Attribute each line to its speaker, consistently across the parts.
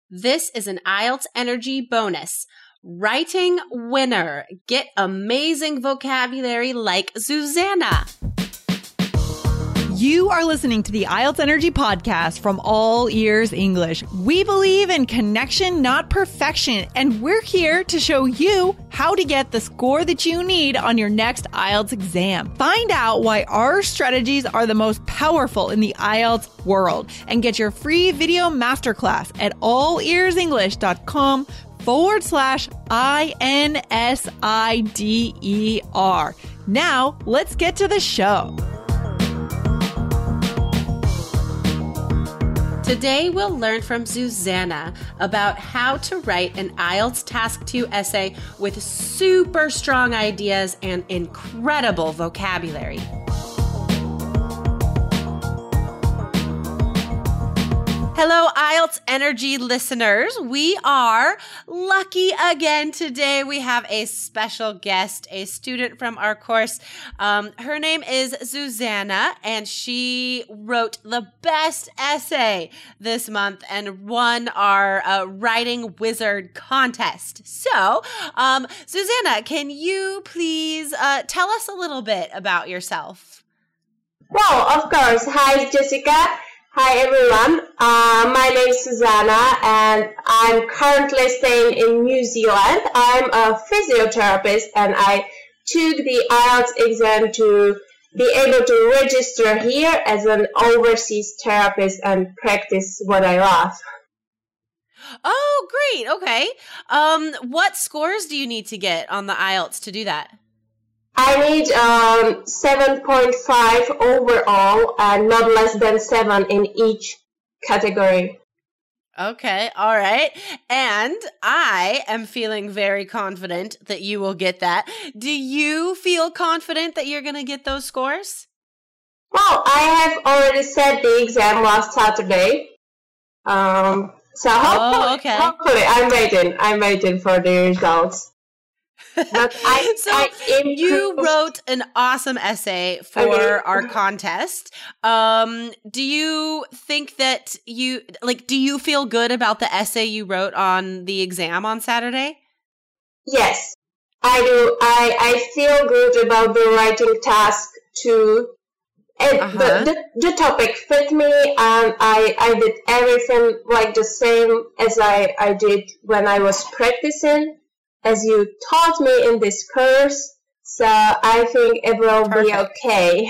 Speaker 1: This is an IELTS Energy bonus. Writing winner. Get amazing vocabulary like Susanna.
Speaker 2: You are listening to the IELTS Energy podcast from All Ears English. We believe in connection, not perfection, and we're here to show you how to get the score that you need on your next IELTS exam. Find out why our strategies are the most powerful in the IELTS world and get your free video masterclass at allearsenglish.com/INSIDER. Now, let's get to the show.
Speaker 1: Today, we'll learn from Susanna about how to write an IELTS Task 2 essay with super strong ideas and incredible vocabulary. Hello, IELTS Energy listeners. We are lucky again today. We have a special guest, a student from our course. Her name is Susanna, and she wrote the best essay this month and won our Writing Wizard contest. So, Susanna, can you please tell us a little bit about yourself?
Speaker 3: Well, of course. Hi, Jessica. Hi everyone, my name is Susanna and I'm currently staying in New Zealand. I'm a physiotherapist and I took the IELTS exam to be able to register here as an overseas therapist and practice what I love.
Speaker 1: Oh, great. Okay. What scores do you need to get on the IELTS to do that?
Speaker 3: I need 7.5 overall and not less than 7 in each category.
Speaker 1: Okay, all right. And I am feeling very confident that you will get that. Do you feel confident that you're going to get those scores?
Speaker 3: Well, I have already set the exam last Saturday. So hopefully I'm waiting for the results. But
Speaker 1: you wrote an awesome essay for our contest. Do you think that do you feel good about the essay you wrote on the exam on Saturday?
Speaker 3: Yes, I do. I feel good about the writing task too. And the topic fit me, and I did everything like the same as I did when I was practicing, as you taught me in this course, so I think it will be okay.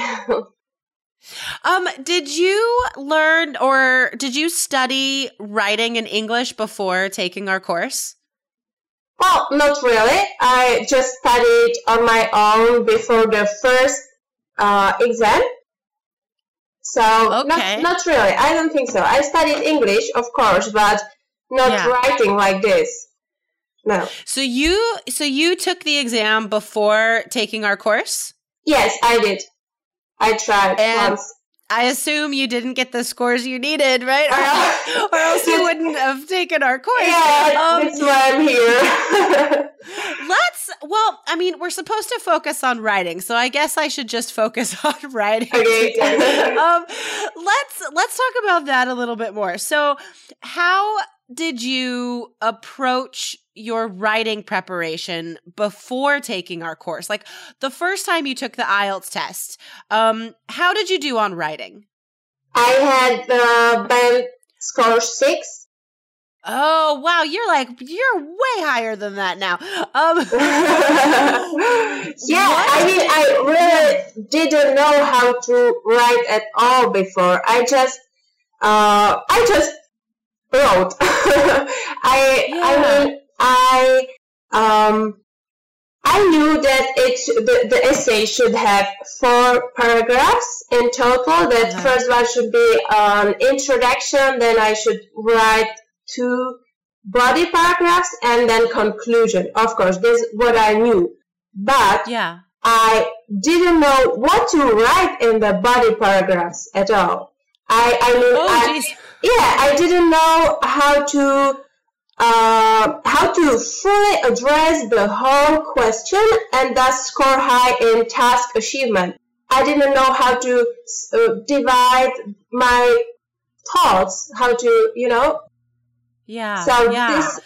Speaker 1: Did you learn or did you study writing in English before taking our course?
Speaker 3: Well, not really. I just studied on my own before the first exam. So, not really. I don't think so. I studied English, of course, but not writing like this. No.
Speaker 1: So you took the exam before taking our course?
Speaker 3: Yes, I did. I tried once.
Speaker 1: I assume you didn't get the scores you needed, right? Or else you wouldn't have taken our course.
Speaker 3: Yeah, that's why I'm here.
Speaker 1: We're supposed to focus on writing, so I guess I should just focus on writing
Speaker 3: today.
Speaker 1: Let's talk about that a little bit more. So, how did you approach your writing preparation before taking our course? Like the first time you took the IELTS test, how did you do on writing?
Speaker 3: I had the band score 6.
Speaker 1: Oh, wow. You're way higher than that now.
Speaker 3: I really didn't know how to write at all before. I just wrote. I knew that the essay should have 4 paragraphs in total. That first one should be an introduction, then I should write 2 body paragraphs, and then conclusion. Of course, this is what I knew. But I didn't know what to write in the body paragraphs at all. I didn't know how to fully address the whole question and thus score high in task achievement. I didn't know how to divide my thoughts, how to,
Speaker 1: Yeah.
Speaker 3: So
Speaker 1: yeah.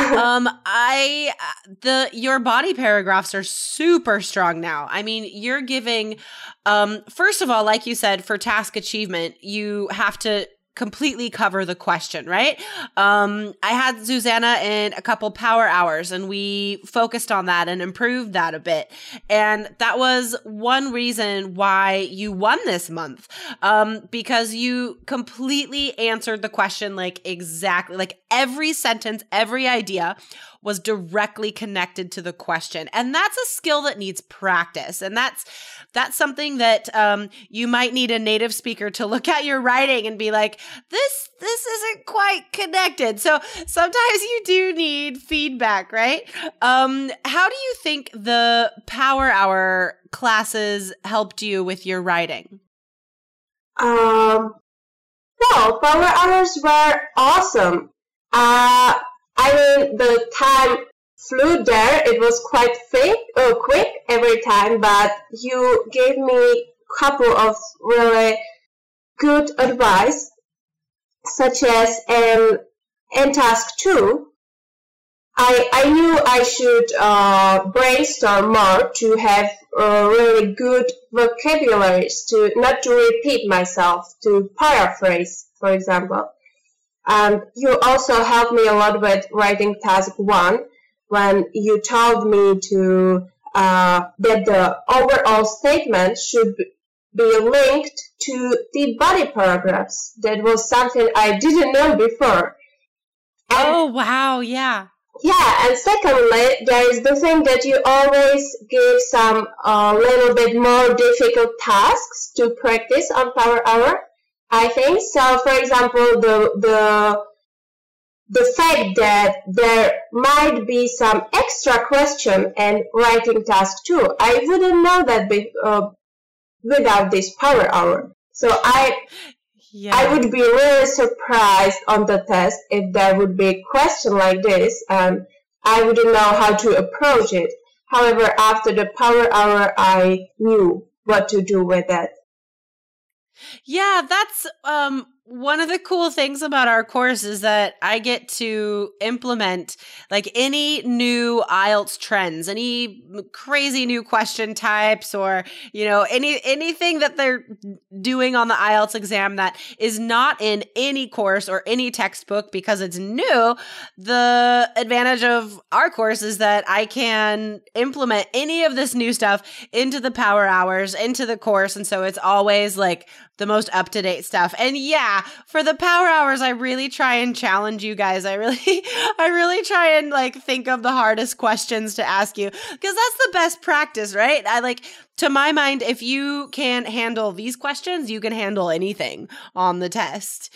Speaker 1: Your body paragraphs are super strong now. I mean, you're giving, first of all, like you said, for task achievement, you have to completely cover the question, right? I had Susanna in a couple power hours and we focused on that and improved that a bit. And that was one reason why you won this month. Because you completely answered the question, like exactly, like every sentence, every idea was directly connected to the question. And that's a skill that needs practice. And that's something that you might need a native speaker to look at your writing and be like, this isn't quite connected. So sometimes you do need feedback, right? How do you think the Power Hour classes helped you with your writing?
Speaker 3: Well, Power Hours were awesome. I mean, the time flew there. It was quite quick every time, but you gave me a couple of really good advice, such as in task 2, I knew I should brainstorm more to have really good vocabularies, not to repeat myself, to paraphrase, for example. You also helped me a lot with writing task 1 when you told me to that the overall statement should be linked to the body paragraphs. That was something I didn't know before.
Speaker 1: Oh, wow, yeah.
Speaker 3: Yeah, and secondly, there is the thing that you always give some little bit more difficult tasks to practice on Power Hour, I think. So, for example, the fact that there might be some extra question in writing task 2, I wouldn't know that without this Power Hour. So I would be really surprised on the test if there would be a question like this, and I wouldn't know how to approach it. However, after the Power Hour, I knew what to do with it.
Speaker 1: Yeah, that's one of the cool things about our course is that I get to implement like any new IELTS trends, any crazy new question types, or anything that they're doing on the IELTS exam that is not in any course or any textbook because it's new. The advantage of our course is that I can implement any of this new stuff into the Power Hours, into the course, and so it's always like the most up-to-date stuff. And yeah, for the Power Hours, I really try and challenge you guys. I really try and like think of the hardest questions to ask you, because that's the best practice, right? To my mind, if you can handle these questions, you can handle anything on the test.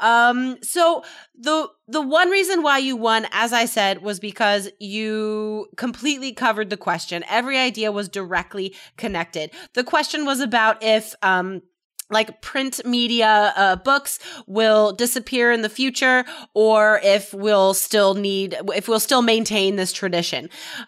Speaker 1: So the one reason why you won, as I said, was because you completely covered the question. Every idea was directly connected. The question was about if like print media books will disappear in the future, or if we'll still maintain this tradition.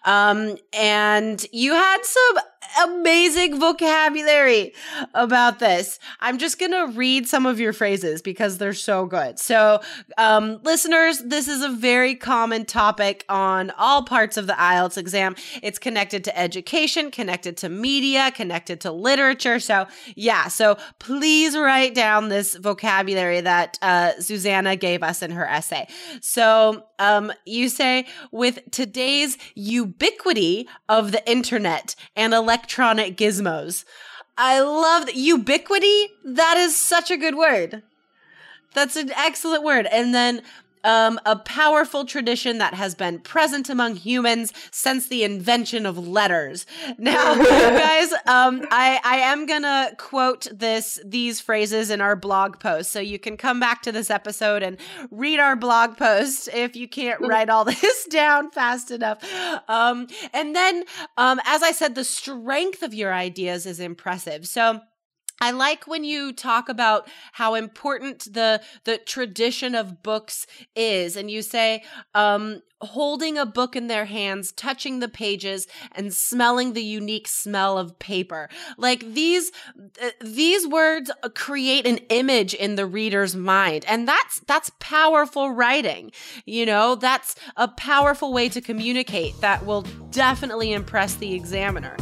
Speaker 1: And you had some amazing vocabulary about this. I'm just going to read some of your phrases because they're so good. So, listeners, this is a very common topic on all parts of the IELTS exam. It's connected to education, connected to media, connected to literature. So please write down this vocabulary that Susanna gave us in her essay. So you say, with today's ubiquity of the internet and electronic gizmos. I love that. Ubiquity. That is such a good word. That's an excellent word. And then a powerful tradition that has been present among humans since the invention of letters. Now, guys, I am gonna quote these phrases in our blog post, so you can come back to this episode and read our blog post if you can't write all this down fast enough. And then, as I said, the strength of your ideas is impressive. So I like when you talk about how important the tradition of books is, and you say holding a book in their hands, touching the pages, and smelling the unique smell of paper. Like these words create an image in the reader's mind, and that's powerful writing. You know, that's a powerful way to communicate that will definitely impress the examiner.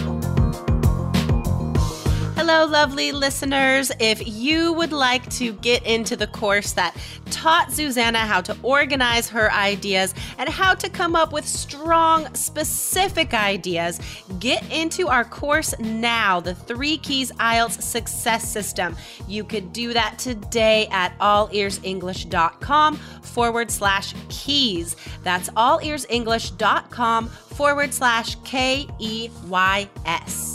Speaker 1: Hello, lovely listeners. If you would like to get into the course that taught Zuzana how to organize her ideas and how to come up with strong, specific ideas, get into our course now, the 3 Keys IELTS Success System. You could do that today at allearsenglish.com/keys. That's allearsenglish.com/KEYS.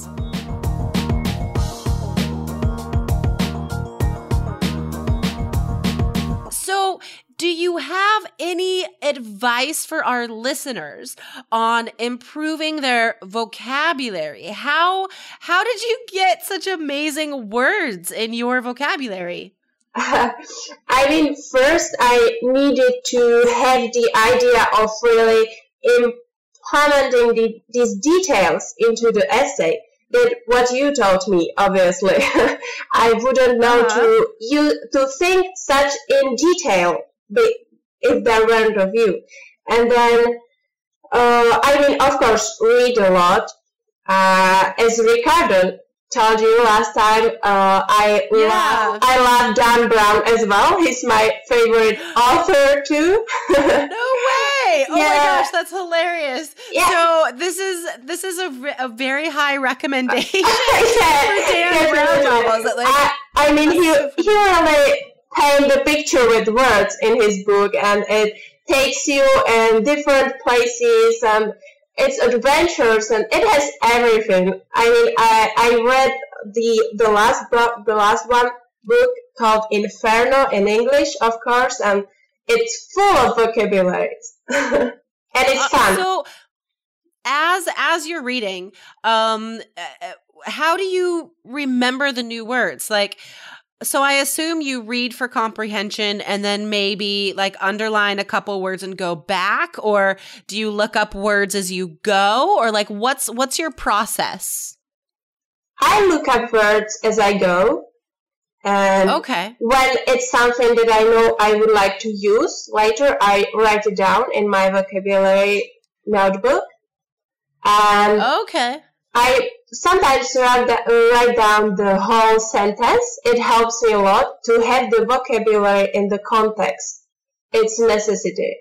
Speaker 1: So, do you have any advice for our listeners on improving their vocabulary? How did you get such amazing words in your vocabulary?
Speaker 3: I mean, first I needed to have the idea of really implementing these details into the essay. That what you taught me, obviously. I wouldn't know to think such in detail if there weren't of you. And then, I mean, of course, read a lot. As Ricardo told you last time, I love Dan Brown as well. He's my favorite author too.
Speaker 1: No way! Oh my gosh, that's hilarious. Yeah. So this is a very high recommendation for Dan Brown novels.
Speaker 3: I mean, he really paints the picture with words in his book, and it takes you in different places, and it's adventures, and it has everything. I mean, I read the last one book called Inferno in English, of course, and it's full of vocabularies, and it's fun.
Speaker 1: So, as you're reading, how do you remember the new words? Like, so I assume you read for comprehension and then maybe like underline a couple words and go back, or do you look up words as you go, or like what's your process?
Speaker 3: I look up words as I go. And when it's something that I know I would like to use later, I write it down in my vocabulary notebook. And I sometimes write down the whole sentence. It helps me a lot to have the vocabulary in the context. It's a necessity.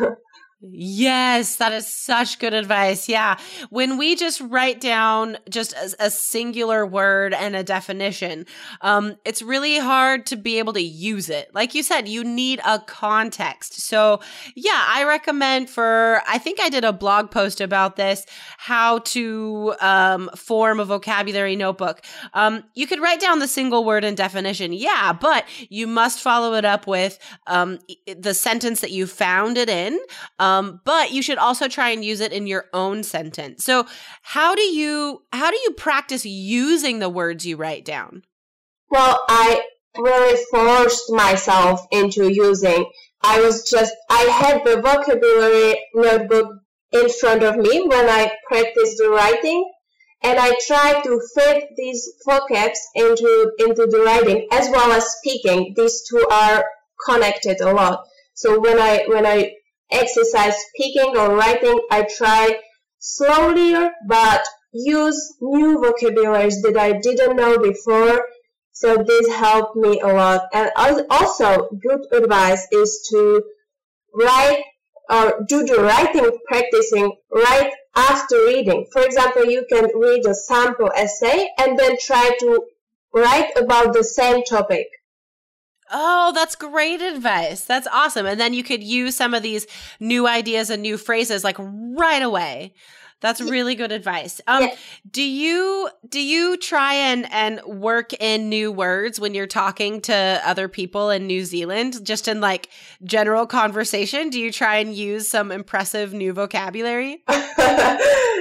Speaker 1: Yes, that is such good advice. Yeah. When we just write down just a singular word and a definition, it's really hard to be able to use it. Like you said, you need a context. So yeah, I recommend I think I did a blog post about this, how to form a vocabulary notebook. You could write down the single word and definition. Yeah, but you must follow it up with the sentence that you found it in. But you should also try and use it in your own sentence. So how do you practice using the words you write down?
Speaker 3: Well, I really forced myself into using. I had the vocabulary notebook in front of me when I practiced the writing, and I tried to fit these vocabs into the writing as well as speaking. These two are connected a lot. So when I exercise speaking or writing, I try slowly but use new vocabularies that I didn't know before. So this helped me a lot. And also, good advice is to write or do the writing practicing right after reading. For example, you can read a sample essay and then try to write about the same topic.
Speaker 1: Oh, that's great advice. That's awesome. And then you could use some of these new ideas and new phrases like right away. That's really good advice. Do you try and work in new words when you're talking to other people in New Zealand, just in like general conversation? Do you try and use some impressive new vocabulary?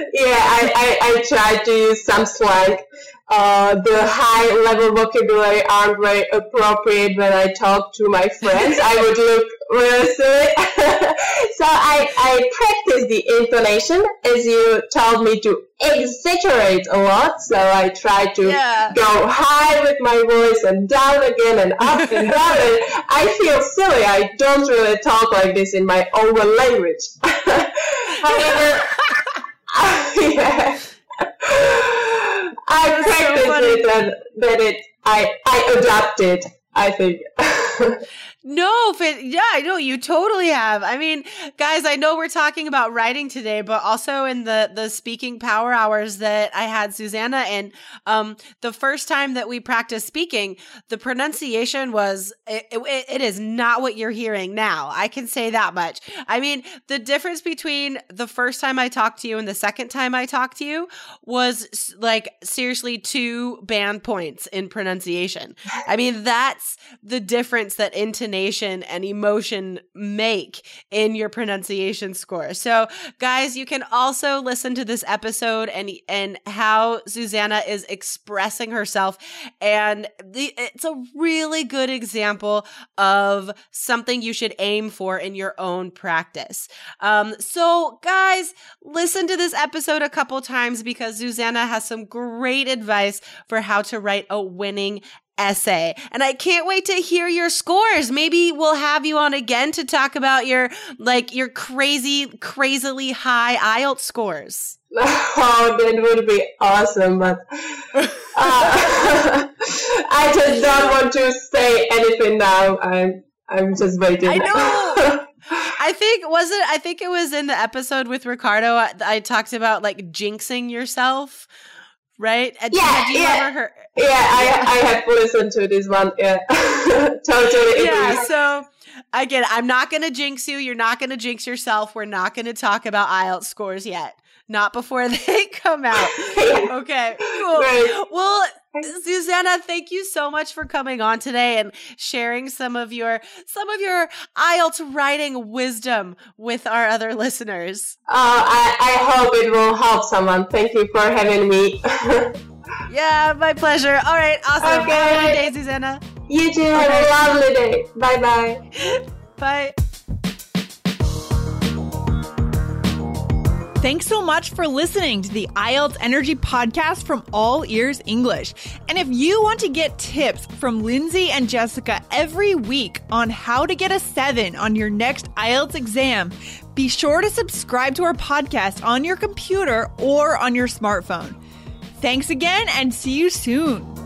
Speaker 3: I tried to use some slang. The high-level vocabulary aren't very appropriate when I talk to my friends. I would look really silly. So I practiced the intonation, as you told me to exaggerate a lot. So I tried to go high with my voice and down again and up and down. And I feel silly. I don't really talk like this in my own language. However, I practiced it and then I adapted, I think.
Speaker 1: No, I know you totally have. I mean, guys, I know we're talking about writing today, but also in the speaking power hours that I had Susanna in, the first time that we practiced speaking, the pronunciation was, it is not what you're hearing now. I can say that much. I mean, the difference between the first time I talked to you and the second time I talked to you was like seriously 2 band points in pronunciation. I mean, that's the difference that intonation and emotion make in your pronunciation score. So guys, you can also listen to this episode and how Susanna is expressing herself. And it's a really good example of something you should aim for in your own practice. So guys, listen to this episode a couple times because Susanna has some great advice for how to write a winning essay. And I can't wait to hear your scores. Maybe we'll have you on again to talk about your crazily high IELTS scores.
Speaker 3: Oh, that would be awesome. But I just don't want to say anything now. I'm just waiting.
Speaker 1: I know. I think it was in the episode with Ricardo. I talked about like jinxing yourself. Right? Have you ever heard?
Speaker 3: Yeah, I have listened to this one. Yeah, totally agree.
Speaker 1: Yeah, so again, I'm not going to jinx you. You're not going to jinx yourself. We're not going to talk about IELTS scores yet. Not before they come out. Okay, cool. Right. Well, Susanna, thank you so much for coming on today and sharing some of your IELTS writing wisdom with our other listeners.
Speaker 3: I hope it will help someone. Thank you for having me.
Speaker 1: Yeah, my pleasure. All right, awesome.
Speaker 3: Okay.
Speaker 1: Have a good day, Susanna.
Speaker 3: You too. Have a lovely day. Bye-bye.
Speaker 1: Bye.
Speaker 2: Thanks so much for listening to the IELTS Energy Podcast from All Ears English. And if you want to get tips from Lindsay and Jessica every week on how to get a 7 on your next IELTS exam, be sure to subscribe to our podcast on your computer or on your smartphone. Thanks again and see you soon.